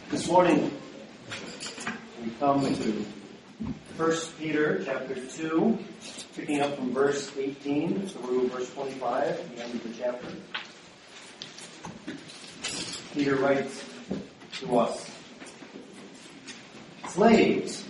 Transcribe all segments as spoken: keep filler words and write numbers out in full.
This morning we come to First Peter chapter two, picking up from verse eighteen through verse twenty-five, the end of the chapter. Peter writes to us, "Slaves,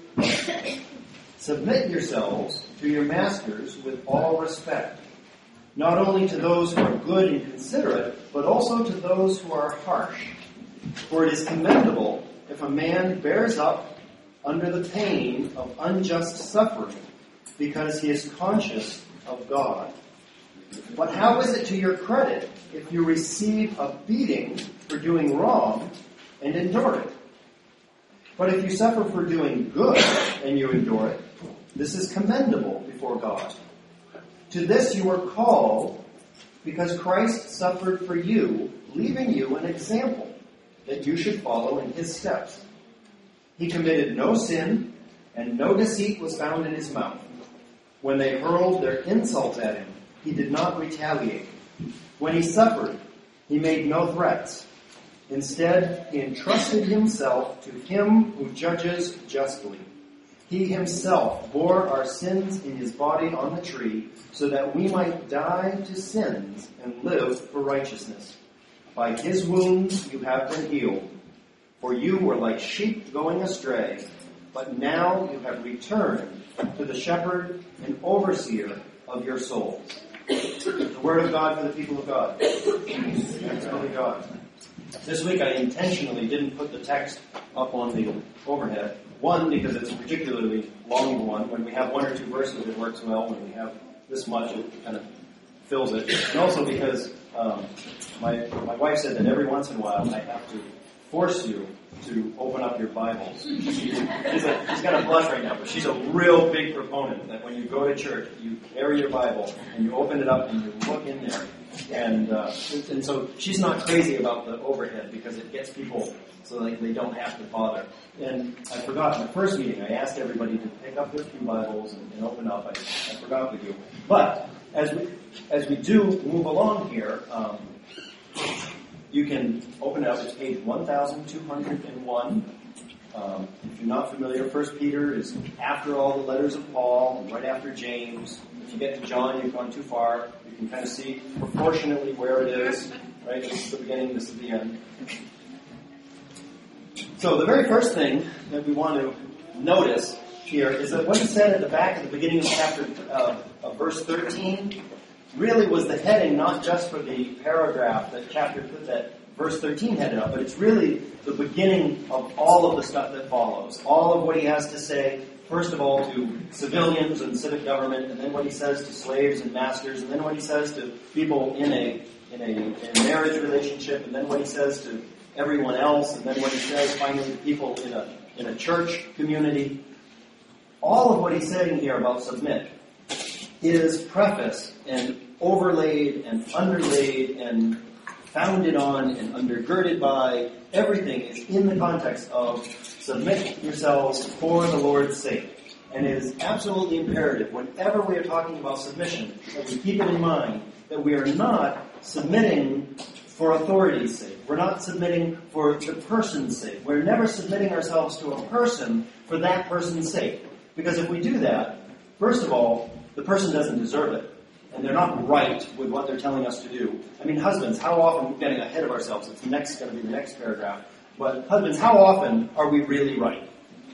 submit yourselves to your masters with all respect, not only to those who are good and considerate, but also to those who are harsh. For it is commendable if a man bears up under the pain of unjust suffering, because he is conscious of God. But how is it to your credit if you receive a beating for doing wrong and endure it? But if you suffer for doing good and you endure it, this is commendable before God. To this you were called, because Christ suffered for you, leaving you an example that you should follow in his steps. He committed no sin, and no deceit was found in his mouth. When they hurled their insults at him, he did not retaliate. When he suffered, he made no threats. Instead, he entrusted himself to him who judges justly. He himself bore our sins in his body on the tree, so that we might die to sins and live for righteousness. By his wounds you have been healed. For you were like sheep going astray, but now you have returned to the shepherd and overseer of your souls." The word of God for the people of God. Thanks be to God. This week I intentionally didn't put the text up on the overhead. One, because it's a particularly long one. When we have one or two verses, it works well. When we have this much, it kind of fills it. And also because um, my my wife said that every once in a while I have to force you to open up your Bibles. She's, she's, a, she's got a blush right now, but she's a real big proponent that when you go to church, you carry your Bible and you open it up and you look in there. And uh, and so she's not crazy about the overhead because it gets people so like they don't have to bother. And I forgot in the first meeting, I asked everybody to pick up their few Bibles and, and open up. I, I forgot with you. But as we as we do move along here, um, you can open it up. It's page one thousand two hundred one. Um, if you're not familiar, First Peter is after all the letters of Paul, and right after James. If you get to John, you've gone too far. You can kind of see proportionately where it is. Right? This is the beginning, this is the end. So the very first thing that we want to notice here is that what he said at the back at the beginning of chapter uh, of verse thirteen really was the heading, not just for the paragraph that chapter that verse thirteen headed up, but it's really the beginning of all of the stuff that follows. All of what he has to say, first of all, to civilians and civic government, and then what he says to slaves and masters, and then what he says to people in a in a, in a marriage relationship, and then what he says to everyone else, and then what he says finally to people in a in a church community. All of what he's saying here about submit is prefaced and overlaid and underlaid and founded on and undergirded by, everything is in the context of submit yourselves for the Lord's sake. And it is absolutely imperative whenever we are talking about submission that we keep it in mind that we are not submitting for authority's sake. We're not submitting for the person's sake. We're never submitting ourselves to a person for that person's sake. Because if we do that, first of all, the person doesn't deserve it. And they're not right with what they're telling us to do. I mean, husbands, how often, we're getting ahead of ourselves, it's next going to be the next paragraph, but husbands, how often are we really right?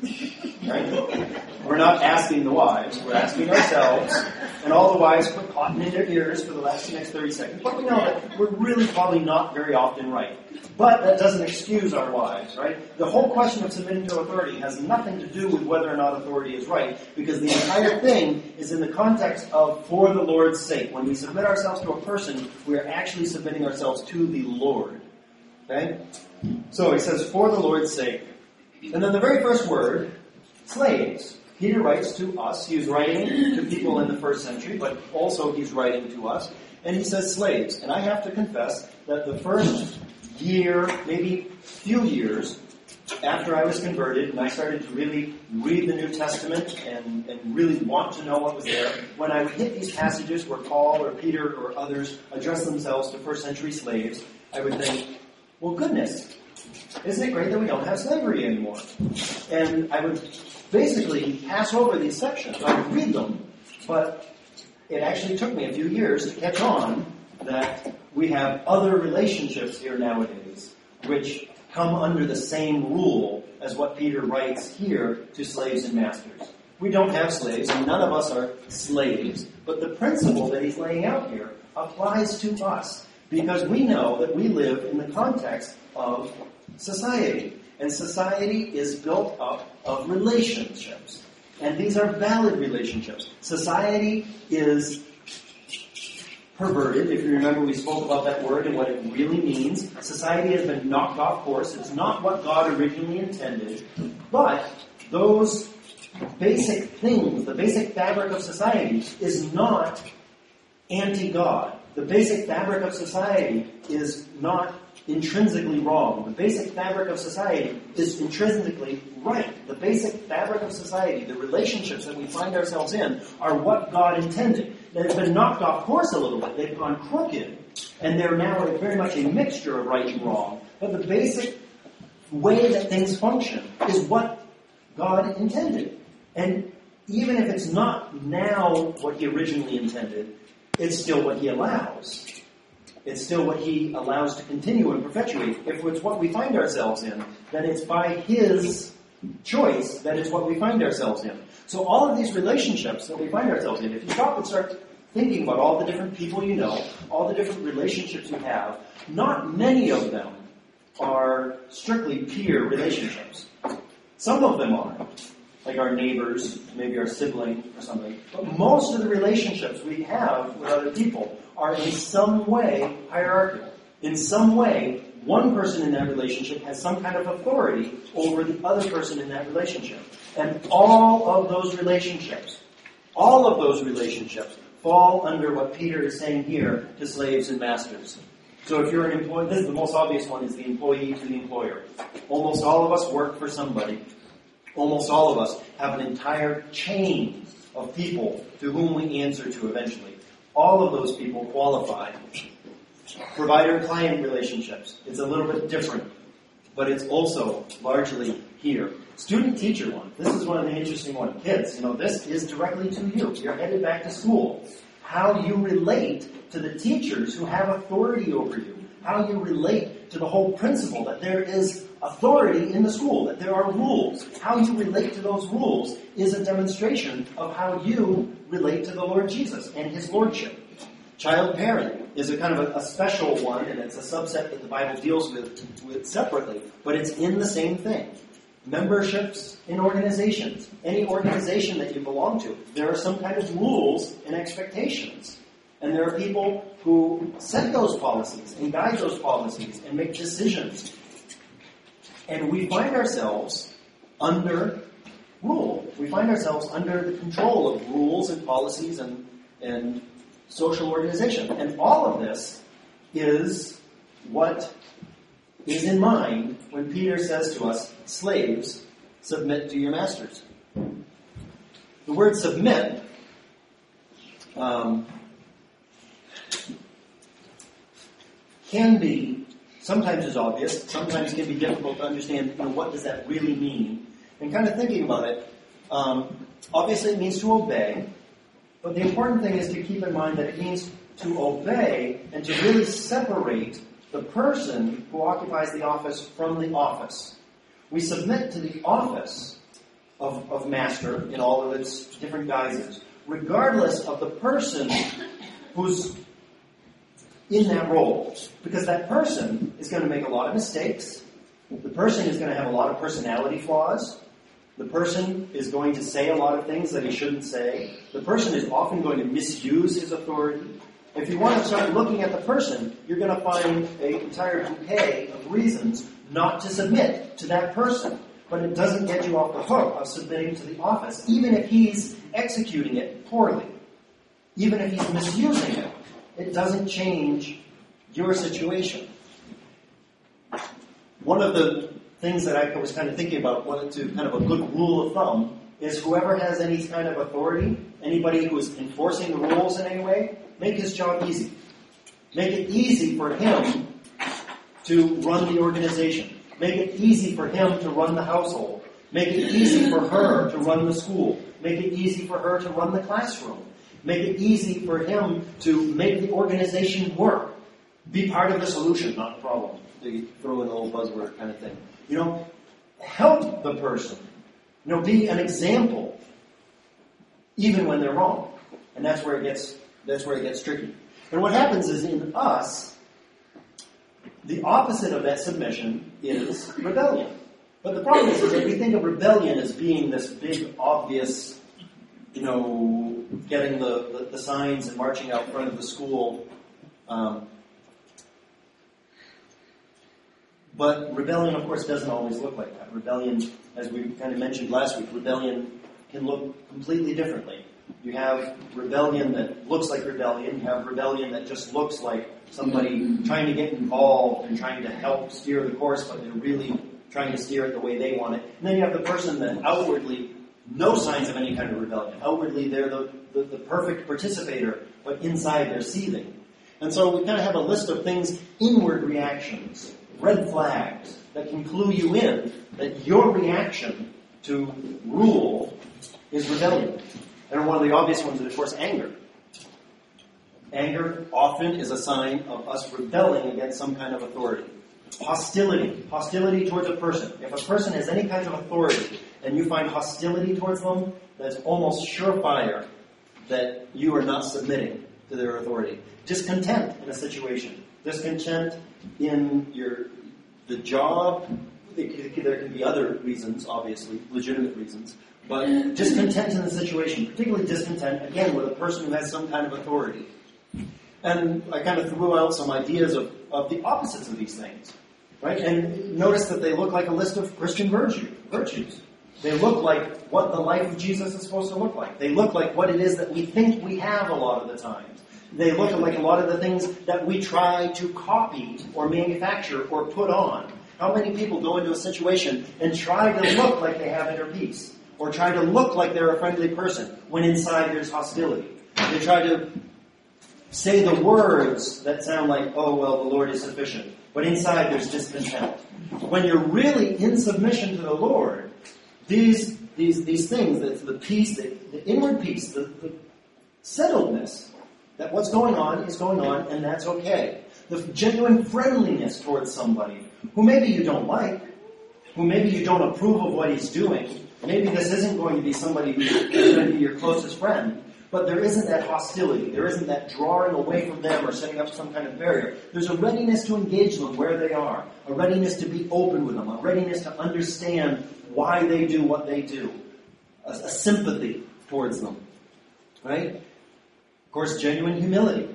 Right? We're not asking the wives, we're asking ourselves, and all the wives put cotton in their ears for the last next thirty seconds, but we know that we're really probably not very often right. But that doesn't excuse our wives, right? The whole question of submitting to authority has nothing to do with whether or not authority is right, because the entire thing is in the context of for the Lord's sake. When we submit ourselves to a person, we are actually submitting ourselves to the Lord. Okay? So he says, for the Lord's sake. And then the very first word, slaves. Peter writes to us. He was writing to people in the first century, but also he's writing to us. And he says slaves. And I have to confess that the first year, maybe few years after I was converted and I started to really read the New Testament and, and really want to know what was there, when I would hit these passages where Paul or Peter or others address themselves to first century slaves, I would think, well, goodness, isn't it great that we don't have slavery anymore? And I would basically pass over these sections. I would read them, but it actually took me a few years to catch on that we have other relationships here nowadays which come under the same rule as what Peter writes here to slaves and masters. We don't have slaves, and none of us are slaves, but the principle that he's laying out here applies to us because we know that we live in the context of society, and society is built up of relationships, and these are valid relationships. Society is perverted. If you remember, we spoke about that word and what it really means. Society has been knocked off course. It's not what God originally intended, but those basic things, the basic fabric of society is not anti-God. The basic fabric of society is not intrinsically wrong. The basic fabric of society is intrinsically right. The basic fabric of society, the relationships that we find ourselves in, are what God intended. They've been knocked off course a little bit. They've gone crooked, and they're now very much a mixture of right and wrong. But the basic way that things function is what God intended. And even if it's not now what he originally intended, it's still what he allows. It's still what he allows to continue and perpetuate. If it's what we find ourselves in, then it's by his choice that it's what we find ourselves in. So all of these relationships that we find ourselves in, if you stop and start thinking about all the different people you know, all the different relationships you have, not many of them are strictly peer relationships. Some of them are, like our neighbors, maybe our sibling or something. But most of the relationships we have with other people are in some way hierarchical. In some way, one person in that relationship has some kind of authority over the other person in that relationship. And all of those relationships, all of those relationships fall under what Peter is saying here to slaves and masters. So if you're an employee, this is the most obvious one, is the employee to the employer. Almost all of us work for somebody. Almost all of us have an entire chain of people to whom we answer to eventually. All of those people qualify. Provider-client relationships. It's a little bit different, but it's also largely here. Student-teacher one. This is one of the interesting ones. Kids, you know, this is directly to you. You're headed back to school. How you relate to the teachers who have authority over you. How you relate to the whole principle that there is authority in the school, that there are rules. How you relate to those rules is a demonstration of how you relate to the Lord Jesus and his lordship. Child parent is a kind of a, a special one, and it's a subset that the Bible deals with, with separately, but it's in the same thing. Memberships in organizations. Any organization that you belong to, there are some kind of rules and expectations. And there are people who set those policies and guide those policies and make decisions. And we find ourselves under rule. We find ourselves under the control of rules and policies and, and social organization. And all of this is what is in mind when Peter says to us, slaves, submit to your masters. The word submit um, can be, sometimes is obvious, sometimes can be difficult to understand, you know, what does that really mean? And kind of thinking about it, um, obviously it means to obey, but the important thing is to keep in mind that it means to obey and to really separate the person who occupies the office from the office. We submit to the office of, of master in all of its different guises, regardless of the person who's in that role. Because that person is going to make a lot of mistakes. The person is going to have a lot of personality flaws. The person is going to say a lot of things that he shouldn't say. The person is often going to misuse his authority. If you want to start looking at the person, you're going to find an entire bouquet of reasons not to submit to that person. But it doesn't get you off the hook of submitting to the office, even if he's executing it poorly. Even if he's misusing it, it doesn't change your situation. One of the things that I was kind of thinking about, wanted to kind of a good rule of thumb, is whoever has any kind of authority, anybody who is enforcing the rules in any way, make his job easy. Make it easy for him to run the organization. Make it easy for him to run the household. Make it easy for her to run the school. Make it easy for her to run the classroom. Make it easy for him to make the organization work. Be part of the solution, not the problem. They throw in a little buzzword kind of thing. You know, help the person. You know, be an example, even when they're wrong. And that's where it gets that's where it gets tricky. And what happens is in us, the opposite of that submission is rebellion. But the problem is that we think of rebellion as being this big, obvious, you know, getting the, the, the signs and marching out front of the school. Um, but rebellion, of course, doesn't always look like that. Rebellion, as we kind of mentioned last week, rebellion can look completely differently. You have rebellion that looks like rebellion. You have rebellion that just looks like somebody trying to get involved and trying to help steer the course, but they're really trying to steer it the way they want it. And then you have the person that outwardly, no signs of any kind of rebellion. Outwardly, they're the, the, the perfect participator, but inside they're seething. And so we kind of have a list of things, inward reactions, red flags, that can clue you in that your reaction to rule is rebellion. And one of the obvious ones is, of course, anger. Anger often is a sign of us rebelling against some kind of authority. Hostility. Hostility towards a person. If a person has any kind of authority and you find hostility towards them, that's almost surefire that you are not submitting to their authority. Discontent in a situation. Discontent in your the job. There can be other reasons, obviously, legitimate reasons. But discontent in the situation, particularly discontent, again, with a person who has some kind of authority. And I kind of threw out some ideas of, of the opposites of these things. Right? And notice that they look like a list of Christian virtue, virtues. They look like what the life of Jesus is supposed to look like. They look like what it is that we think we have a lot of the times. They look like a lot of the things that we try to copy or manufacture or put on. How many people go into a situation and try to look like they have inner peace? Or try to look like they're a friendly person when inside there's hostility? They try to say the words that sound like, oh, well, the Lord is sufficient. But inside there's discontent. When you're really in submission to the Lord, these these these things, the, the peace, the, the inward peace, the, the settledness, that what's going on is going on and that's okay. The genuine friendliness towards somebody who maybe you don't like, who maybe you don't approve of what he's doing. Maybe this isn't going to be somebody who's going to be your closest friend. But there isn't that hostility. There isn't that drawing away from them or setting up some kind of barrier. There's a readiness to engage them where they are. A readiness to be open with them. A readiness to understand why they do what they do. A, a sympathy towards them. Right? Of course, genuine humility.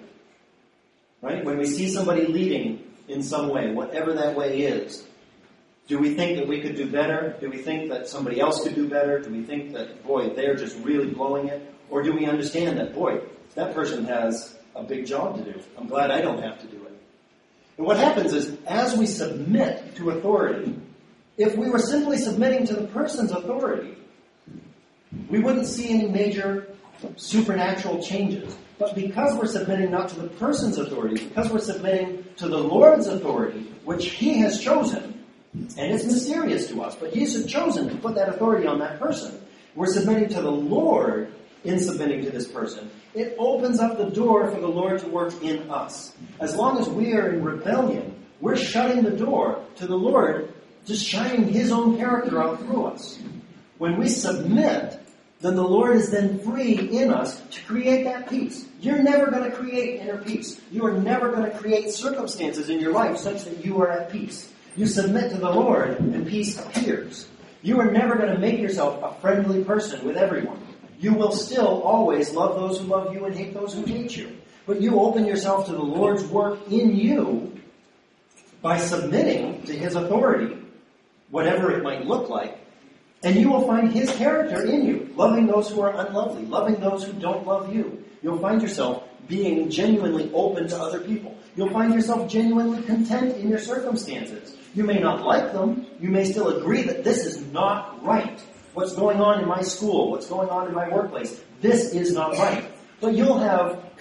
Right? When we see somebody leading in some way, whatever that way is, do we think that we could do better? Do we think that somebody else could do better? Do we think that, boy, they're just really blowing it? Or do we understand that, boy, that person has a big job to do. I'm glad I don't have to do it. And what happens is, as we submit to authority, if we were simply submitting to the person's authority, we wouldn't see any major supernatural changes. But because we're submitting not to the person's authority, because we're submitting to the Lord's authority, which He has chosen, and it's mysterious to us, but He's chosen to put that authority on that person, we're submitting to the Lord in submitting to this person. It opens up the door for the Lord to work in us. As long as we are in rebellion, we're shutting the door to the Lord just shining His own character out through us. When we submit, then the Lord is then free in us to create that peace. You're never going to create inner peace. You are never going to create circumstances in your life such that you are at peace. You submit to the Lord and peace appears. You are never going to make yourself a friendly person with everyone. You will still always love those who love you and hate those who hate you. But you open yourself to the Lord's work in you by submitting to His authority, whatever it might look like, and you will find His character in you, loving those who are unlovely, loving those who don't love you. You'll find yourself being genuinely open to other people. You'll find yourself genuinely content in your circumstances. You may not like them. You may still agree that this is not right. What's going on in my school, what's going on in my workplace, this is not right. But you'll have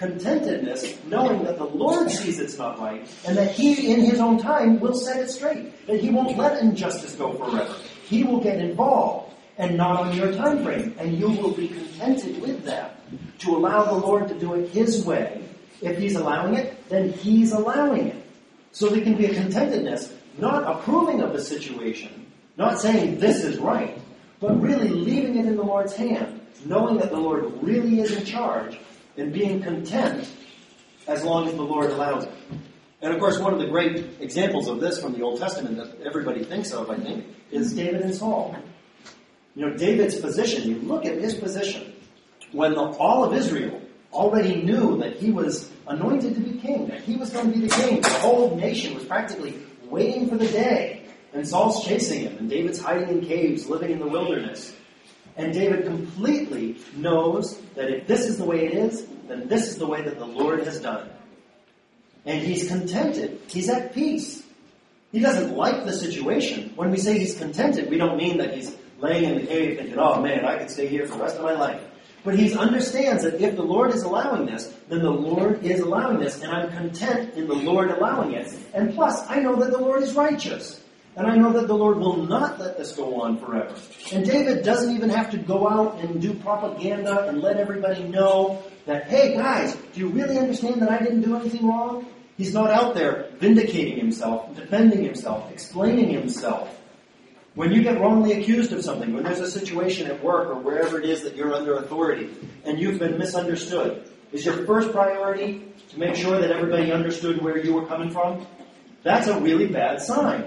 contentedness, knowing that the Lord sees it's not right, and that He, in His own time, will set it straight. That He won't let injustice go forever. He will get involved, and not on your time frame. And you will be contented with that. To allow the Lord to do it His way. If He's allowing it, then He's allowing it. So there can be a contentedness, not approving of the situation, not saying this is right, but really leaving it in the Lord's hand, knowing that the Lord really is in charge, and being content as long as the Lord allows it. And of course, one of the great examples of this from the Old Testament that everybody thinks of, I think, is David and Saul. You know, David's position, you look at his position, when the, all of Israel already knew that he was anointed to be king, that he was going to be the king. The whole nation was practically waiting for the day. And Saul's chasing him, and David's hiding in caves, living in the wilderness. And David completely knows that if this is the way it is, then this is the way that the Lord has done it. And he's contented. He's at peace. He doesn't like the situation. When we say he's contented, we don't mean that he's laying in the cave thinking, oh man, I could stay here for the rest of my life. But he understands that if the Lord is allowing this, then the Lord is allowing this, and I'm content in the Lord allowing it. And plus, I know that the Lord is righteous. And I know that the Lord will not let this go on forever. And David doesn't even have to go out and do propaganda and let everybody know that, hey guys, do you really understand that I didn't do anything wrong? He's not out there vindicating himself, defending himself, explaining himself. When you get wrongly accused of something, when there's a situation at work or wherever it is that you're under authority and you've been misunderstood, is your first priority to make sure that everybody understood where you were coming from? That's a really bad sign.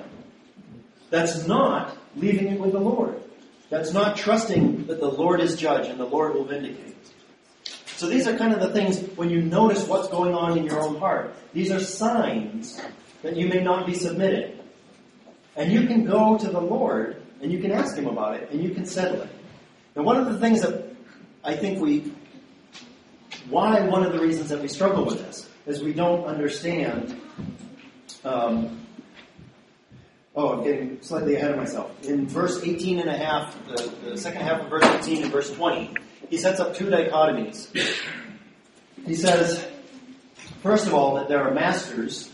That's not leaving it with the Lord. That's not trusting that the Lord is judge and the Lord will vindicate. So these are kind of the things when you notice what's going on in your own heart. These are signs that you may not be submitted. And you can go to the Lord and you can ask Him about it and you can settle it. Now one of the things that I think we, why one of the reasons that we struggle with this is we don't understand um, Oh, I'm getting slightly ahead of myself. In verse eighteen and a half, the, the second half of verse eighteen and verse twenty, he sets up two dichotomies. He says, first of all, that there are masters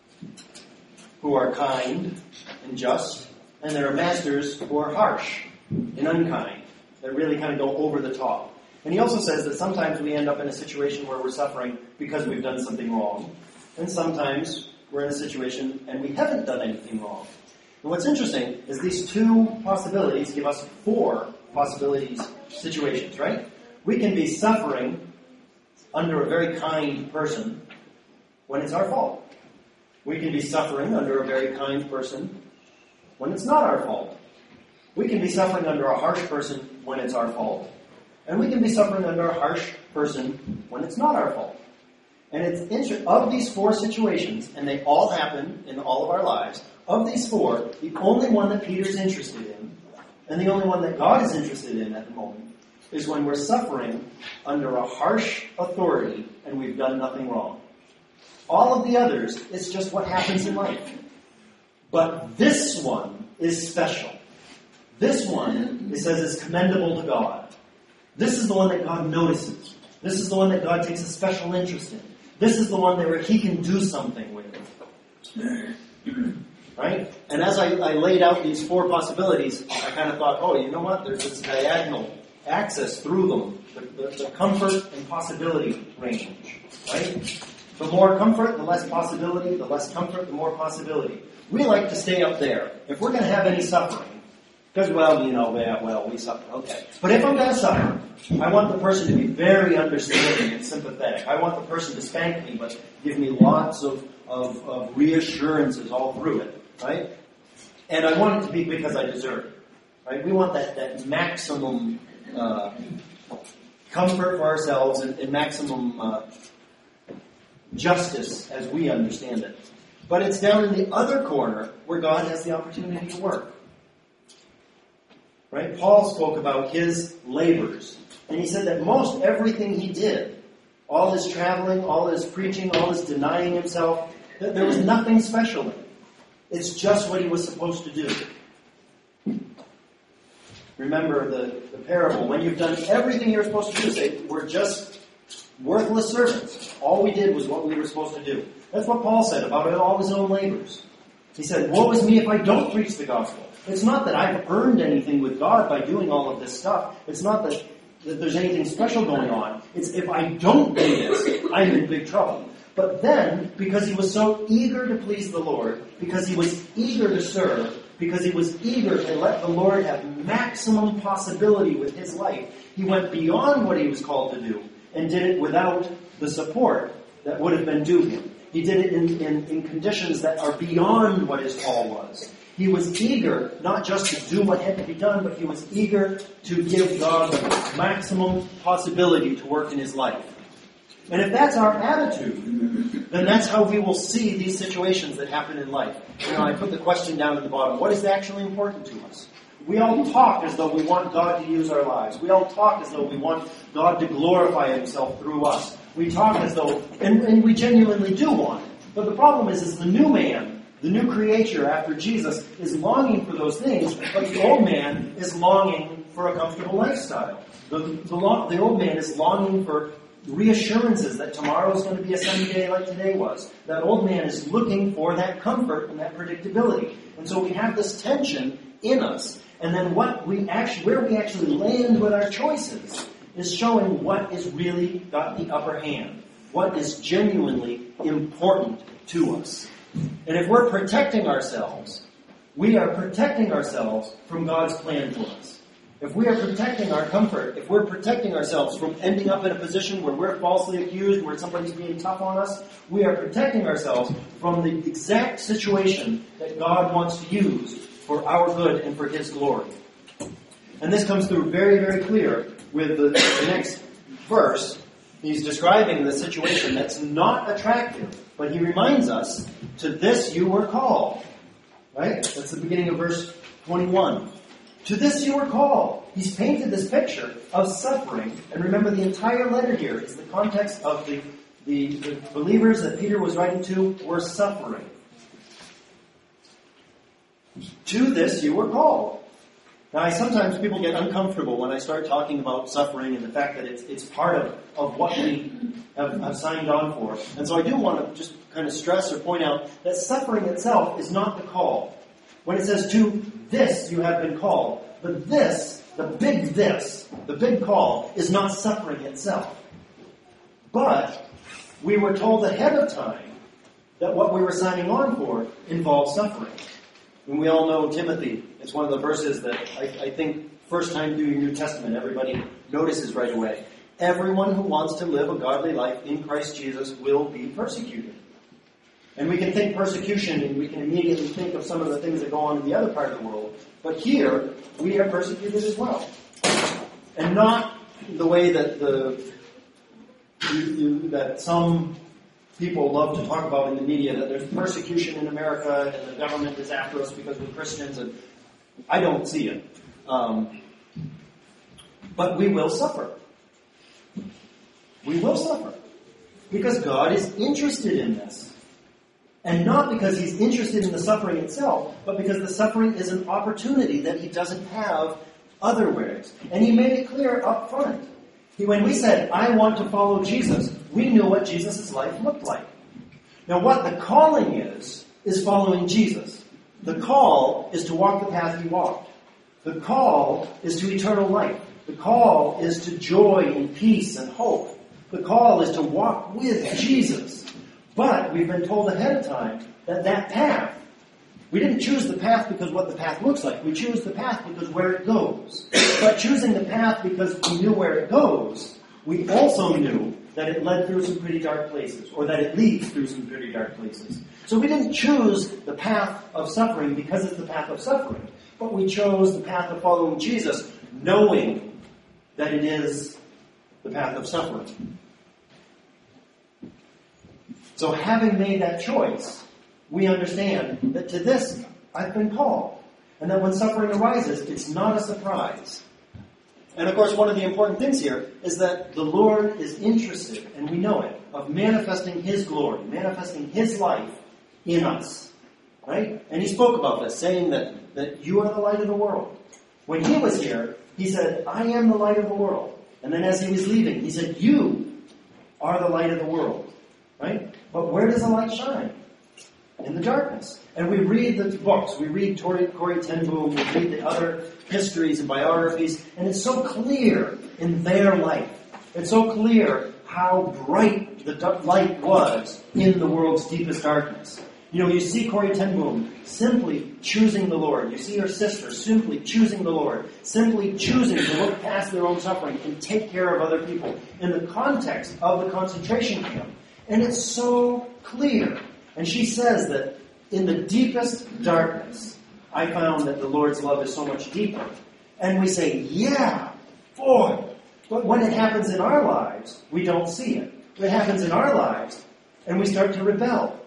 who are kind and just, and there are masters who are harsh and unkind, that really kind of go over the top. And he also says that sometimes we end up in a situation where we're suffering because we've done something wrong, and sometimes we're in a situation and we haven't done anything wrong. And what's interesting is these two possibilities give us four possibilities, situations, right? We can be suffering under a very kind person when it's our fault. We can be suffering under a very kind person when it's not our fault. We can be suffering under a harsh person when it's our fault. And we can be suffering under a harsh person when it's not our fault. And it's interesting, of these four situations, and they all happen in all of our lives, of these four, the only one that Peter's interested in, and the only one that God is interested in at the moment, is when we're suffering under a harsh authority and we've done nothing wrong. All of the others, it's just what happens in life. But this one is special. This one, it says, is commendable to God. This is the one that God notices. This is the one that God takes a special interest in. This is the one that where He can do something with. Right? And as I, I laid out these four possibilities, I kind of thought, oh, you know what? There's this diagonal axis through them. The, the, the comfort and possibility range. Right? The more comfort, the less possibility. The less comfort, the more possibility. We like to stay up there. If we're going to have any suffering, because, well, you know, yeah, well, we suffer. Okay. But if I'm going to suffer, I want the person to be very understanding and sympathetic. I want the person to spank me, but give me lots of, of, of reassurances all through it. Right? And I want it to be because I deserve it. Right? We want that, that maximum uh, comfort for ourselves and, and maximum uh, justice as we understand it. But it's down in the other corner where God has the opportunity to work. Right? Paul spoke about his labors. And he said that most everything he did, all his traveling, all his preaching, all his denying himself, that there was nothing special in it. It's just what he was supposed to do. Remember the, the parable. When you've done everything you're supposed to do, say, we're just worthless servants. All we did was what we were supposed to do. That's what Paul said about all his own labors. He said, woe is me if I don't preach the gospel. It's not that I've earned anything with God by doing all of this stuff. It's not that, that there's anything special going on. It's if I don't do this, I'm in big trouble. But then, because he was so eager to please the Lord, because he was eager to serve, because he was eager to let the Lord have maximum possibility with his life, he went beyond what he was called to do and did it without the support that would have been due him. He did it in, in, in conditions that are beyond what his call was. He was eager not just to do what had to be done, but he was eager to give God the maximum possibility to work in his life. And if that's our attitude, then that's how we will see these situations that happen in life. You know, I put the question down at the bottom. What is actually important to us? We all talk as though we want God to use our lives. We all talk as though we want God to glorify himself through us. We talk as though, and, and we genuinely do want it. But the problem is, is the new man, the new creature after Jesus, is longing for those things, but the old man is longing for a comfortable lifestyle. The, the, lo- the old man is longing for reassurances that tomorrow is going to be a sunny day like today was. That old man is looking for that comfort and that predictability. And so we have this tension in us. And then what we actually, where we actually land with our choices is showing what is really got the upper hand. What is genuinely important to us. And if we're protecting ourselves, we are protecting ourselves from God's plan for us. If we are protecting our comfort, if we're protecting ourselves from ending up in a position where we're falsely accused, where somebody's being tough on us, we are protecting ourselves from the exact situation that God wants to use for our good and for his glory. And this comes through very, very clear with the, the next verse. He's describing the situation that's not attractive, but he reminds us, to this you were called. Right? That's the beginning of verse twenty-one. To this you were called. He's painted this picture of suffering. And remember, the entire letter here is the context of the, the, the believers that Peter was writing to were suffering. To this you were called. Now, I, sometimes people get uncomfortable when I start talking about suffering and the fact that it's it's part of, of what we have, have signed on for. And so I do want to just kind of stress or point out that suffering itself is not the call. When it says, to this you have been called, the this, the big this, the big call, is not suffering itself. But we were told ahead of time that what we were signing on for involved suffering. And we all know Timothy. It's one of the verses that I, I think first time through your New Testament everybody notices right away. Everyone who wants to live a godly life in Christ Jesus will be persecuted. And we can think persecution and we can immediately think of some of the things that go on in the other part of the world. But here, we are persecuted as well. And not the way that the you, you, that some people love to talk about in the media, that there's persecution in America and the government is after us because we're Christians. And I don't see it. Um, but we will suffer. We will suffer. Because God is interested in this. And not because he's interested in the suffering itself, but because the suffering is an opportunity that he doesn't have otherwise. And he made it clear up front. He, when we said, I want to follow Jesus, we knew what Jesus' life looked like. Now what the calling is, is following Jesus. The call is to walk the path he walked. The call is to eternal life. The call is to joy and peace and hope. The call is to walk with Jesus. But we've been told ahead of time that that path, we didn't choose the path because what the path looks like. We choose the path because where it goes. But choosing the path because we knew where it goes, we also knew that it led through some pretty dark places, or that it leads through some pretty dark places. So we didn't choose the path of suffering because it's the path of suffering, but we chose the path of following Jesus, knowing that it is the path of suffering. So having made that choice, we understand that to this I've been called. And that when suffering arises, it's not a surprise. And of course, one of the important things here is that the Lord is interested, and we know it, of manifesting his glory, manifesting his life in us. Right? And he spoke about this, saying that, that you are the light of the world. When he was here, he said, I am the light of the world. And then as he was leaving, he said, you are the light of the world. Right? But where does the light shine? In the darkness. And we read the books. We read Corrie, Corrie ten Boom. We read the other histories and biographies. And it's so clear in their life. It's so clear how bright the light was in the world's deepest darkness. You know, you see Corrie ten Boom simply choosing the Lord. You see her sister simply choosing the Lord. Simply choosing to look past their own suffering and take care of other people in the context of the concentration camp. And it's so clear. And she says that in the deepest darkness, I found that the Lord's love is so much deeper. And we say, yeah, boy. But when it happens in our lives, we don't see it. It happens in our lives, and we start to rebel.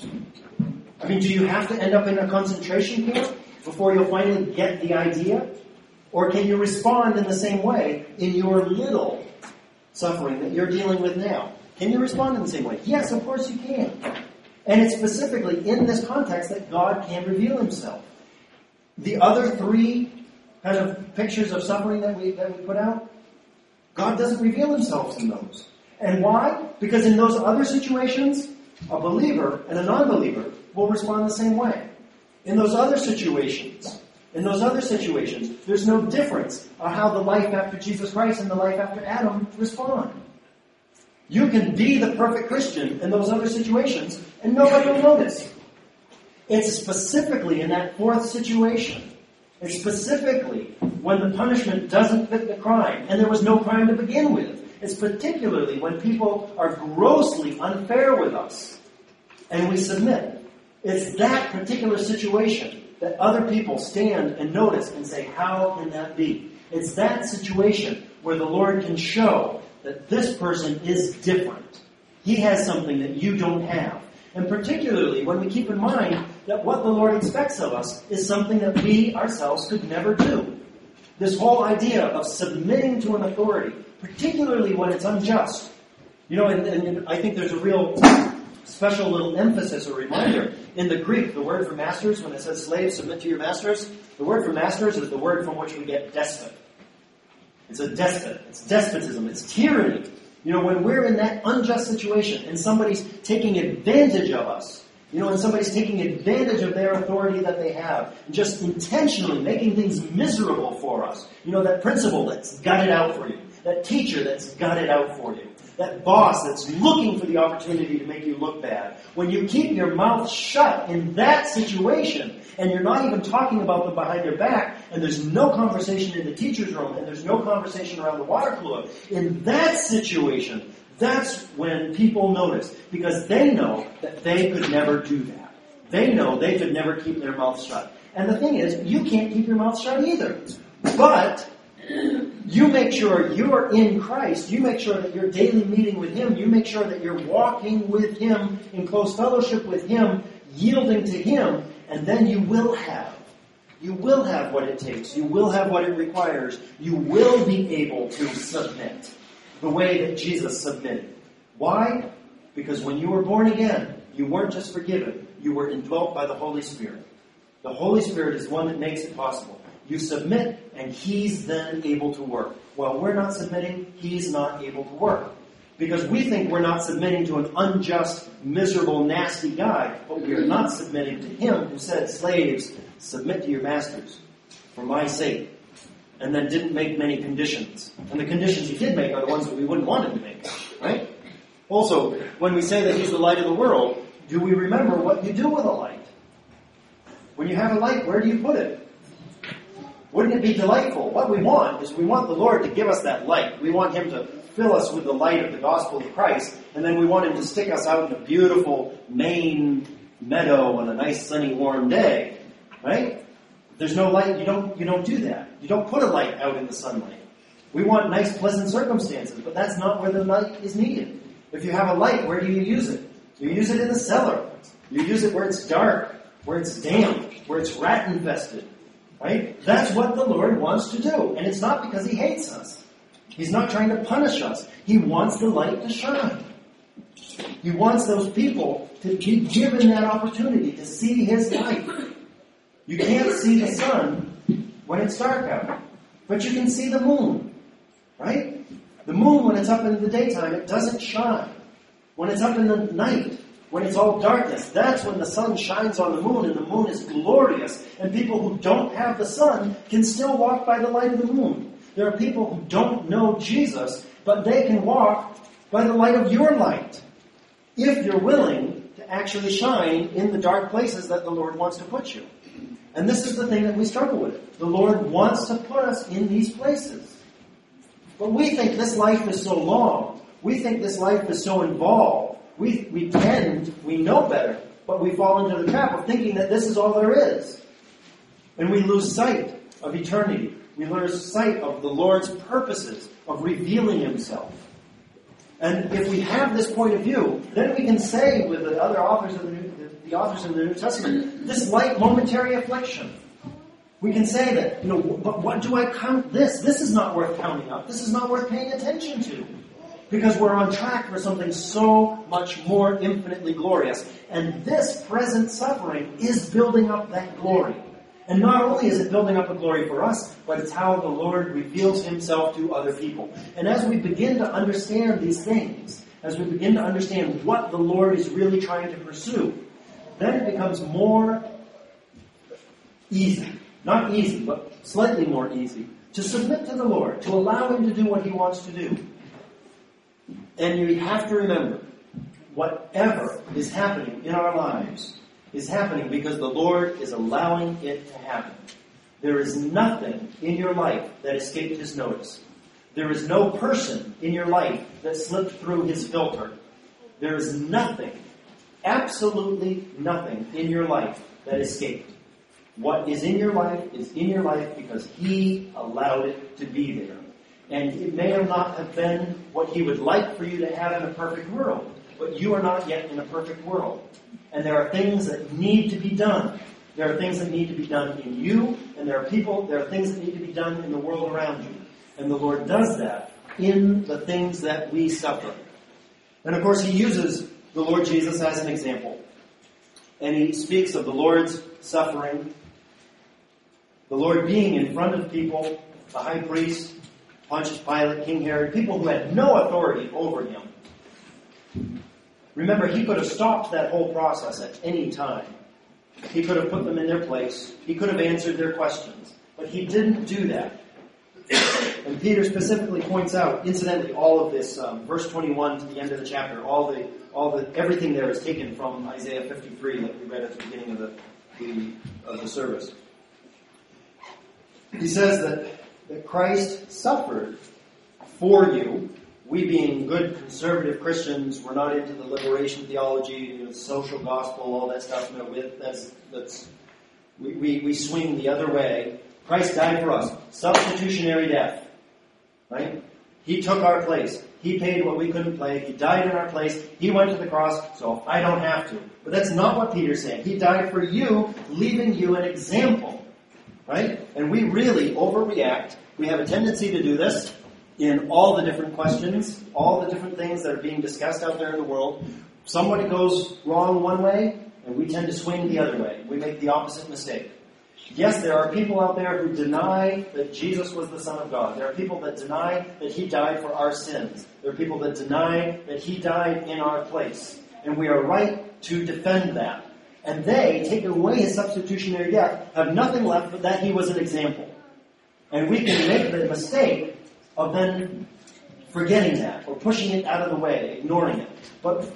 I mean, do you have to end up in a concentration camp before you'll finally get the idea? Or can you respond in the same way in your little suffering that you're dealing with now? Can you respond in the same way? Yes, of course you can. And it's specifically in this context that God can reveal himself. The other three kind of pictures of suffering that we that we put out, God doesn't reveal himself in those. And why? Because in those other situations, a believer and a non-believer will respond the same way. In those other situations, in those other situations, there's no difference on how the life after Jesus Christ and the life after Adam respond. You can be the perfect Christian in those other situations, and nobody will notice. It's specifically in that fourth situation. It's specifically when the punishment doesn't fit the crime, and there was no crime to begin with. It's particularly when people are grossly unfair with us, and we submit. It's that particular situation that other people stand and notice and say, how can that be? It's that situation where the Lord can show that this person is different. He has something that you don't have. And particularly when we keep in mind that what the Lord expects of us is something that we ourselves could never do. This whole idea of submitting to an authority, particularly when it's unjust. You know, and, and I think there's a real special little emphasis or reminder. In the Greek, the word for masters, when it says slaves, submit to your masters, the word for masters is the word from which we get despot. It's a despot. It's despotism. It's tyranny. You know, when we're in that unjust situation and somebody's taking advantage of us, you know, and somebody's taking advantage of their authority that they have, and just intentionally making things miserable for us. You know, that principal that's got it out for you. That teacher that's got it out for you. That boss that's looking for the opportunity to make you look bad. When you keep your mouth shut in that situation, and you're not even talking about them behind their back, and there's no conversation in the teacher's room, and there's no conversation around the water cooler, in that situation, that's when people notice. Because they know that they could never do that. They know they could never keep their mouth shut. And the thing is, you can't keep your mouth shut either. But you make sure you're in Christ. You make sure that you're daily meeting with Him. You make sure that you're walking with Him, in close fellowship with Him, yielding to Him, and then you will have. You will have what it takes. You will have what it requires. You will be able to submit the way that Jesus submitted. Why? Because when you were born again, you weren't just forgiven. You were indwelt by the Holy Spirit. The Holy Spirit is the one that makes it possible. You submit, and He's then able to work. While we're not submitting, He's not able to work. Because we think we're not submitting to an unjust, miserable, nasty guy, but we are not submitting to Him who said, slaves, submit to your masters for my sake. And then didn't make many conditions. And the conditions He did make are the ones that we wouldn't want Him to make. Right? Also, when we say that He's the light of the world, do we remember what you do with a light? When you have a light, where do you put it? Wouldn't it be delightful? What we want is we want the Lord to give us that light. We want Him to fill us with the light of the gospel of Christ, and then we want Him to stick us out in a beautiful Maine meadow on a nice sunny warm day. Right? If there's no light, you don't you don't do that. You don't put a light out in the sunlight. We want nice, pleasant circumstances, but that's not where the light is needed. If you have a light, where do you use it? You use it in the cellar. You use it where it's dark, where it's damp, where it's rat infested. Right? That's what the Lord wants to do. And it's not because He hates us. He's not trying to punish us. He wants the light to shine. He wants those people to be given that opportunity to see His light. You can't see the sun when it's dark out. But you can see the moon. Right? The moon, when it's up in the daytime, it doesn't shine. When it's up in the night, when it's all darkness, that's when the sun shines on the moon and the moon is glorious. And people who don't have the sun can still walk by the light of the moon. There are people who don't know Jesus, but they can walk by the light of your light. If you're willing to actually shine in the dark places that the Lord wants to put you. And this is the thing that we struggle with. The Lord wants to put us in these places. But we think this life is so long. We think this life is so involved. We, we tend, we know better, but we fall into the trap of thinking that this is all there is. And we lose sight of eternity. We lose sight of the Lord's purposes of revealing Himself. And if we have this point of view, then we can say with the other authors of the New, the, the authors of the New Testament, this light momentary affliction. We can say that, you know, but what do I count this? This is not worth counting up. This is not worth paying attention to. Because we're on track for something so much more infinitely glorious. And this present suffering is building up that glory. And not only is it building up a glory for us, but it's how the Lord reveals Himself to other people. And as we begin to understand these things, as we begin to understand what the Lord is really trying to pursue, then it becomes more easy. Not easy, but slightly more easy, to submit to the Lord, to allow Him to do what He wants to do. And you have to remember, whatever is happening in our lives is happening because the Lord is allowing it to happen. There is nothing in your life that escaped His notice. There is no person in your life that slipped through His filter. There is nothing, absolutely nothing in your life that escaped. What is in your life is in your life because He allowed it to be there. And it may have not have been what He would like for you to have in a perfect world, but you are not yet in a perfect world. And there are things that need to be done. There are things that need to be done in you, and there are people, there are things that need to be done in the world around you. And the Lord does that in the things that we suffer. And of course, He uses the Lord Jesus as an example. And He speaks of the Lord's suffering, the Lord being in front of people, the high priest, Pontius Pilate, King Herod, people who had no authority over Him. Remember, He could have stopped that whole process at any time. He could have put them in their place. He could have answered their questions. But He didn't do that. And Peter specifically points out, incidentally, all of this, um, verse twenty-one to the end of the chapter, all the, all the, everything there is taken from Isaiah fifty-three that we read at the beginning of the, the, of the service. He says that, that Christ suffered for you. We being good conservative Christians, we're not into the liberation theology, you know, social gospel, all that stuff. You know, with, that's, that's, we, we, we swing the other way. Christ died for us. Substitutionary death. Right? He took our place. He paid what we couldn't pay. He died in our place. He went to the cross, so I don't have to. But that's not what Peter's saying. He died for you, leaving you an example. Right? And we really overreact. We have a tendency to do this in all the different questions, all the different things that are being discussed out there in the world. Somebody goes wrong one way, and we tend to swing the other way. We make the opposite mistake. Yes, there are people out there who deny that Jesus was the Son of God. There are people that deny that He died for our sins. There are people that deny that He died in our place. And we are right to defend that. And they, taking away His substitutionary death, have nothing left but that He was an example. And we can make the mistake of then forgetting that, or pushing it out of the way, ignoring it. But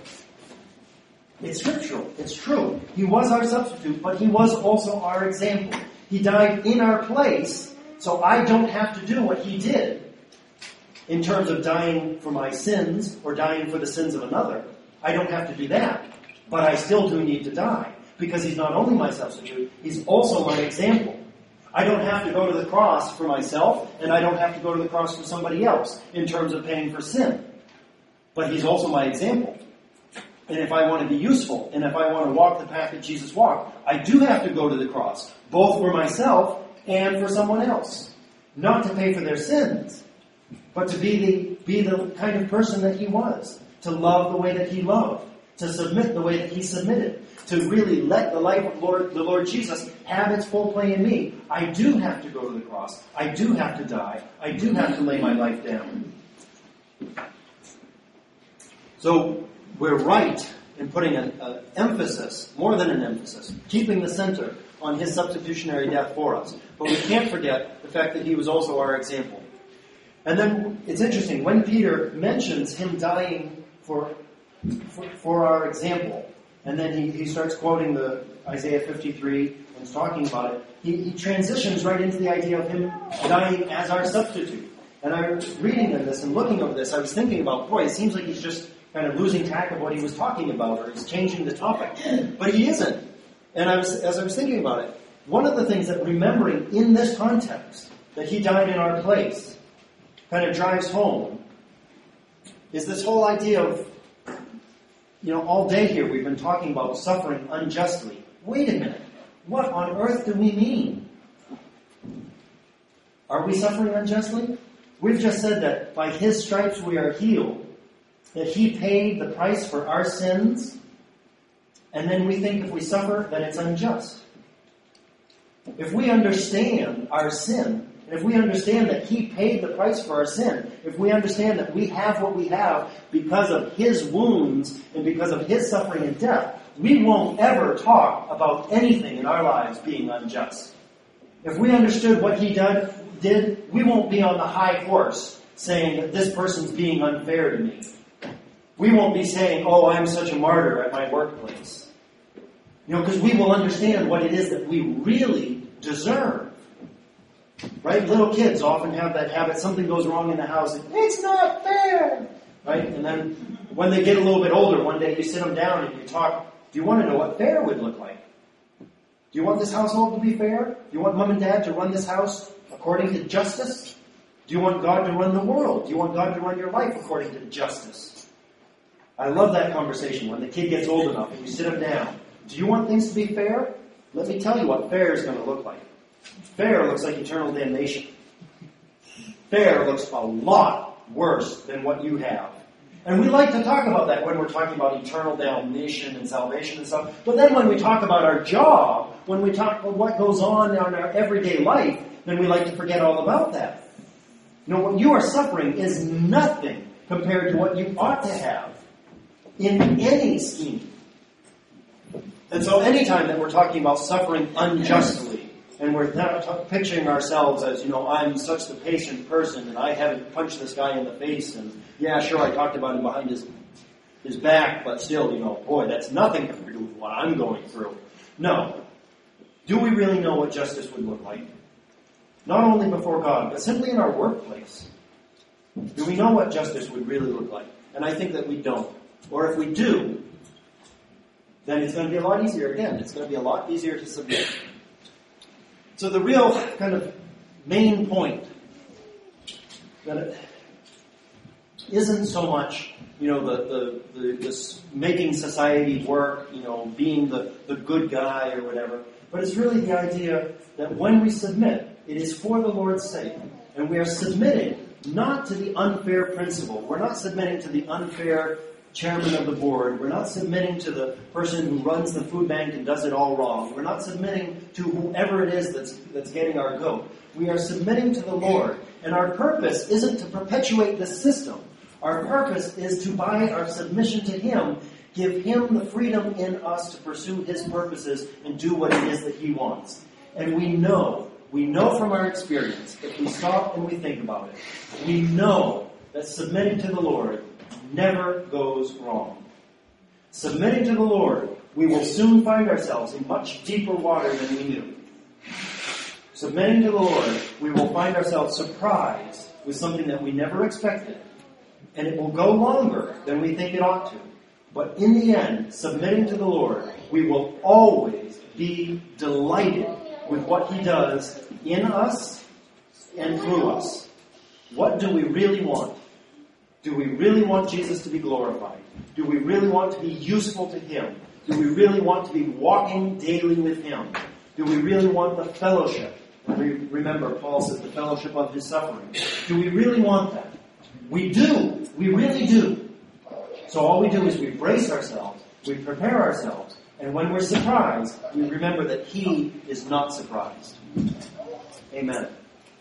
it's scriptural. It's true. He was our substitute, but He was also our example. He died in our place, so I don't have to do what He did in terms of dying for my sins or dying for the sins of another. I don't have to do that, but I still do need to die, because He's not only my substitute, He's also my example. I don't have to go to the cross for myself, and I don't have to go to the cross for somebody else in terms of paying for sin. But He's also my example. And if I want to be useful, and if I want to walk the path that Jesus walked, I do have to go to the cross, both for myself and for someone else. Not to pay for their sins, but to be the, be the kind of person that He was, to love the way that He loved, to submit the way that He submitted, to really let the life of Lord, the Lord Jesus have its full play in me. I do have to go to the cross. I do have to die. I do have to lay my life down. So, we're right in putting an emphasis, more than an emphasis, keeping the center on his substitutionary death for us. But we can't forget the fact that he was also our example. And then it's interesting, when Peter mentions him dying for for, for our example, and then he, he starts quoting the Isaiah fifty-three and is talking about it, he, he transitions right into the idea of him dying as our substitute. And I was reading of this and looking over this, I was thinking about, boy, it seems like he's just kind of losing track of what he was talking about, or he's changing the topic. But he isn't. And I was, as I was thinking about it, one of the things that remembering in this context, that he died in our place, kind of drives home, is this whole idea of, you know, all day here we've been talking about suffering unjustly. Wait a minute. What on earth do we mean? Are we suffering unjustly? We've just said that by his stripes we are healed, that he paid the price for our sins, and then we think if we suffer that it's unjust. If we understand our sin, and if we understand that he paid the price for our sin, if we understand that we have what we have because of his wounds and because of his suffering and death, we won't ever talk about anything in our lives being unjust. If we understood what he did, did, we won't be on the high horse saying that this person's being unfair to me. We won't be saying, oh, I'm such a martyr at my workplace. You know, because we will understand what it is that we really deserve. Right? Little kids often have that habit. Something goes wrong in the house. And, it's not fair. Right? And then when they get a little bit older, one day you sit them down and you talk. Do you want to know what fair would look like? Do you want this household to be fair? Do you want mom and dad to run this house according to justice? Do you want God to run the world? Do you want God to run your life according to justice? I love that conversation when the kid gets old enough and you sit them down. Do you want things to be fair? Let me tell you what fair is going to look like. Fair looks like eternal damnation. Fair looks a lot worse than what you have. And we like to talk about that when we're talking about eternal damnation and salvation and stuff. But then when we talk about our job, when we talk about what goes on in our everyday life, then we like to forget all about that. You know, what you are suffering is nothing compared to what you ought to have in any scheme. And so anytime that we're talking about suffering unjustly, and we're not t- picturing ourselves as, you know, I'm such the patient person, and I haven't punched this guy in the face, and yeah, sure, I talked about him behind his his back, but still, you know, boy, that's nothing compared to what I'm going through. No. Do we really know what justice would look like? Not only before God, but simply in our workplace. Do we know what justice would really look like? And I think that we don't. Or if we do, then it's going to be a lot easier. Again, it's going to be a lot easier to submit. So the real kind of main point that it isn't so much, you know, the, the, the this making society work, you know, being the, the good guy or whatever, but it's really the idea that when we submit, it is for the Lord's sake. And we are submitting not to the unfair principle. We're not submitting to the unfair chairman of the board. We're not submitting to the person who runs the food bank and does it all wrong. We're not submitting to whoever it is that's, that's getting our goat. We are submitting to the Lord. And our purpose isn't to perpetuate this system. Our purpose is to, by our submission to Him, give Him the freedom in us to pursue His purposes and do what it is that He wants. And we know, we know from our experience, if we stop and we think about it, we know that submitting to the Lord never goes wrong. Submitting to the Lord, we will soon find ourselves in much deeper water than we knew. Submitting to the Lord, we will find ourselves surprised with something that we never expected. And it will go longer than we think it ought to. But in the end, submitting to the Lord, we will always be delighted with what He does in us and through us. What do we really want? Do we really want Jesus to be glorified? Do we really want to be useful to Him? Do we really want to be walking daily with Him? Do we really want the fellowship? Remember, Paul said the fellowship of His suffering. Do we really want that? We do. We really do. So all we do is we brace ourselves, we prepare ourselves, and when we're surprised, we remember that He is not surprised. Amen.